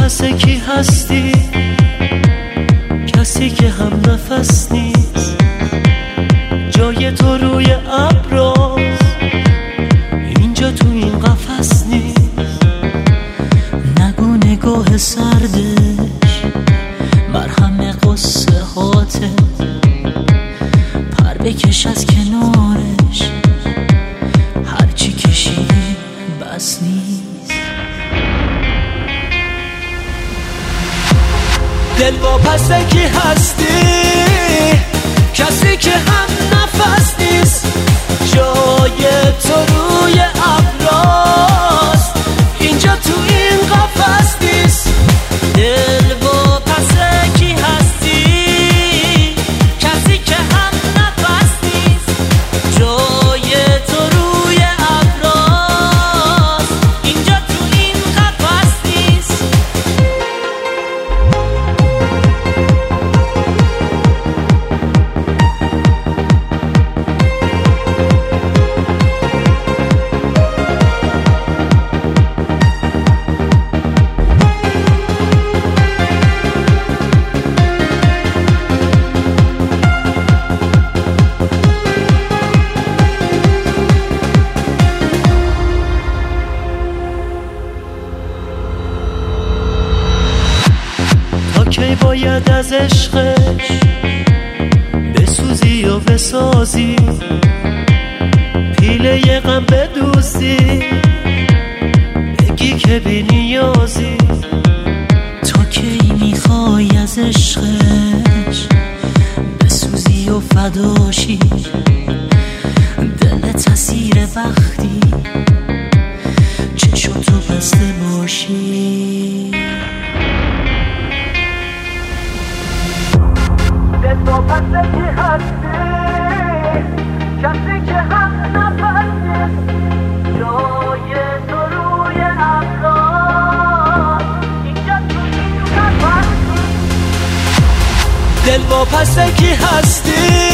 پس کی هستی؟ کسی که هم نفس نیست، جای تو روی ابراز، اینجا تو این قفس نیست. نگو نگاه سردش مرهم قصه هاته، پر بکش از کنارش، هرچی کشیدی بس نیست. دل واپس کی هستی؟ کسی که هم نفس نیست، جای تو روی ابراست، اینجا تو این قفس نیست. دل واپس کی هستی؟ کسی که هم نفس نیست، جای تو روی ابراست، اینجا تو این قفس نیست. کی باید از عشقش بسوزی یا بسازی، پیله غم بدوزی، بگی که بی نیازی؟ تا کی میخوای از عشقش بسوزی و فداشی، دلت اسیر وقتی چشاتو بسته باشی. دل واپس کی هستی؟ کسی که هم نفس نیست، جای تو روی ابراست، اینجا تو این قفس نیست. دل واپس کی هستی؟